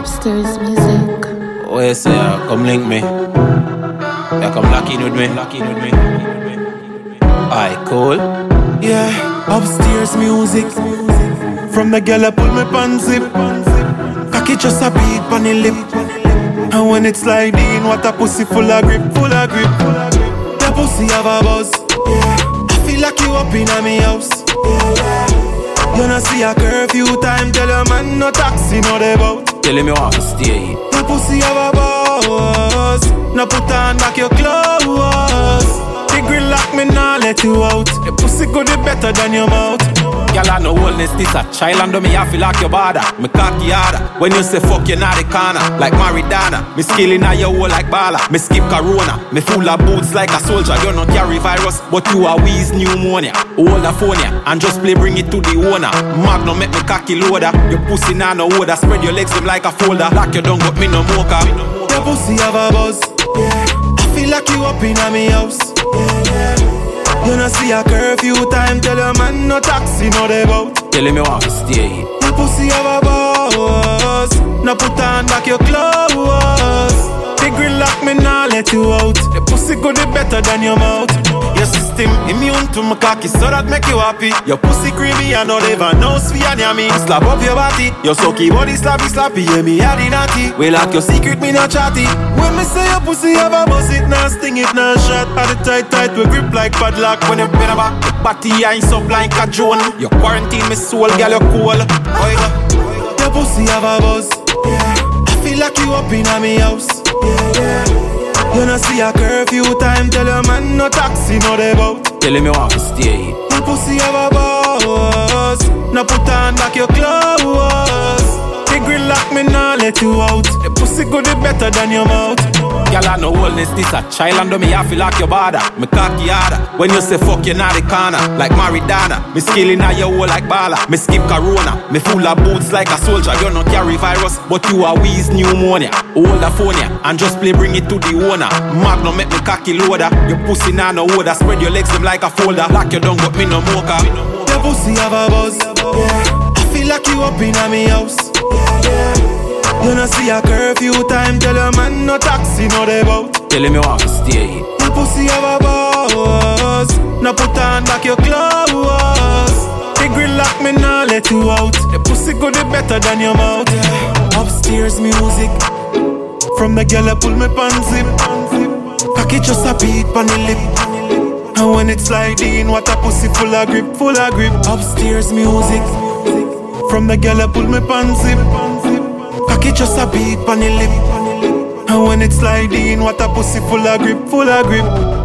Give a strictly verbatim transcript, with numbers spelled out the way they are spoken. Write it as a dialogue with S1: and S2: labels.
S1: Upstairs music.
S2: Oh yes, yeah, come link me. Yeah, come lock in with me. Lock in with me. Aye, cool.
S3: Yeah, upstairs music. From the girl I pull me pan zip. Cocky just a beat pan the lip. And when it's sliding, what a pussy full of grip, full of grip. The pussy have a buzz. Yeah, I feel like you up in a me house. Yeah, you know see a curfew time, tell your man no taxi, no they bout.
S2: Tell him you want to stay.
S3: The pussy have a buzz. Now put on back your clothes. The grill lock me now let you out. The pussy good it better than your mouth.
S2: Girl, I know wellness, this a child and do me have feel like your bother. Me cocky harder. When you say fuck, you not the corner. Like Maradona. Me skilling at your hole like Bala. Me skip Corona. Me full of boots like a soldier. You don't carry virus, but you a wheeze pneumonia. Hold the phone ya and just play bring it to the owner. Magnum make me cocky loader. Your pussy nah no odor. Spread your legs up like a folder. Like you don't got me no mocha.
S3: Your pussy have a buzz. Yeah, I feel like you up in a me house. Yeah, yeah. You know see a curfew time, tell your man no taxi, no they bout.
S2: Tell him you want to stay.
S3: The pussy have a buzz. Now put on back your clothes. The grill lock me now let you out. The pussy good it better than your mouth. Your system immune to my cocky, so that make you happy. Your pussy creamy and not even no sweet and yummy. Slap up your body, your sucky body slappy slappy. Yeah me had it naughty. We like your secret, me not chatty. When me say your pussy have a buzz, it not sting, it not shot. Had it tight tight, we grip like padlock. When you bend back, your body ain't up like a drone. Your quarantine me soul, girl you cool. Your pussy have a buzz. Yeah, I feel like you up in a me house. Yeah, yeah. You know see a curfew time, tell your man no taxi, no they bout.
S2: Tell him you want to stay.
S3: The pussy have a buzz. Now put on back your clothes. The grill lock me now let you out. The pussy good it better than your mouth.
S2: Girl, I know wellness, this a child and do me have feel like your bother. Me cocky harder. When you say fuck, you not the corner. Like Maradona. Me skilling at your hole like Bala. Me skip Corona. Me full of boots like a soldier. You don't carry virus, but you a wheeze pneumonia. Hold the phone ya and just play bring it to the owner. Magnum make me cocky loader. Your pussy nah no odor. Spread your legs up like a folder. Like you don't got me no mocha.
S3: Your pussy have a buzz. Yeah, I feel like you up in a me house. Yeah, yeah. You know see a curfew time, tell your man no taxi, no they bout.
S2: Tell him you want to stay.
S3: The pussy have a buzz. Now put on back your clothes. The grill lock me now let you out. The pussy good it better than your mouth. Yeah. Upstairs music. From the girl I pull me pan zip. Cocky just a beat pan the lip. And when it's sliding, what a pussy full of grip, full of grip. Upstairs music. From the girl I pull me pan zip. Cocky just a beat pan the lip. And when it's sliding, what a pussy full of grip, full of grip.